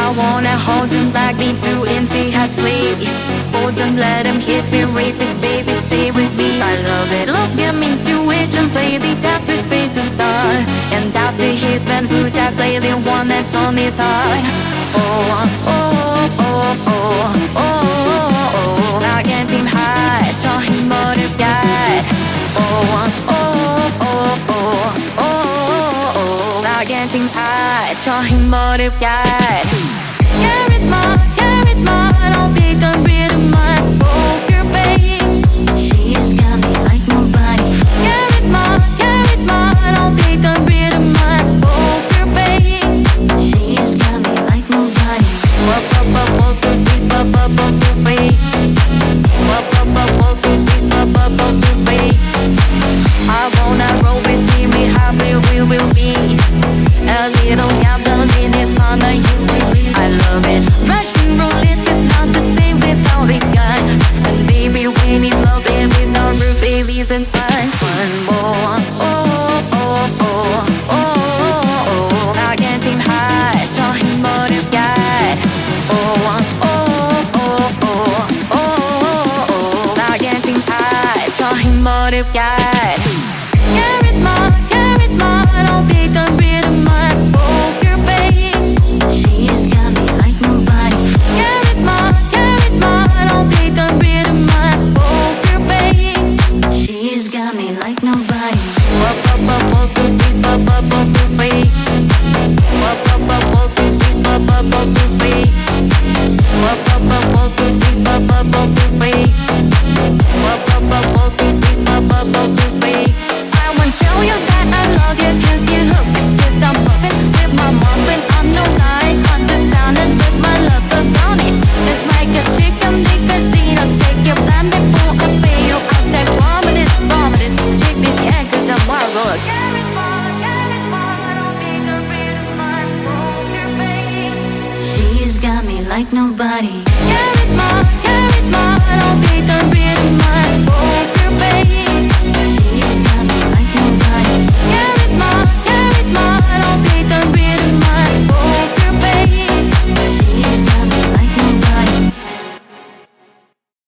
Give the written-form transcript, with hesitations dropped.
I wanna hold him like me through empty hearts play. Hold him, let him hit me, raise it, baby, stay with me. I love it, look him into it and play the dance with space to start. And after he's been good, I play the one that's on his heart. Oh, oh, oh, oh, oh, oh, I can't seem high, saw him but if God. Oh, oh, oh, oh, oh, oh, I can't seem high, saw him but if God. Carry it more, don't be the rhythm, my poker face. She's got me like nobody. Carry it more, don't be the rhythm, my poker face. She's got me like nobody. Poker face, poker face. Poker face, poker face. I wanna roll with see me how we will be. A little gambling is fun for you. I love it. Russian roulette is not the same without a gun. And baby, when he's love, if he's not roof, if he's in fun. One more. Oh, oh, oh, oh, oh. I can't seem high, saw him but if God. Oh, oh, oh, oh, oh, oh. I can't seem high, saw him but if God. Carry it more, don't be the rhythm, my poker face. She's got me like nobody. Carry it more, don't be the rhythm, my poker face. She's got me like nobody. Poker face, poker face. Poker face, poker face. Poker face, poker face. Poker face, poker face. I won't tell you that I love you, cause you hook it, cause I'm puffin' with my muffin. I'm no lie, understand it with my love about it. It's like a chicken lick casino. Take your plan before I pay you. I'll take promise, take this, yeah, cause I'm wild. Carry it more, don't be the rhythm, my poker face. She's got me like nobody. Carry it more, don't be the rhythm.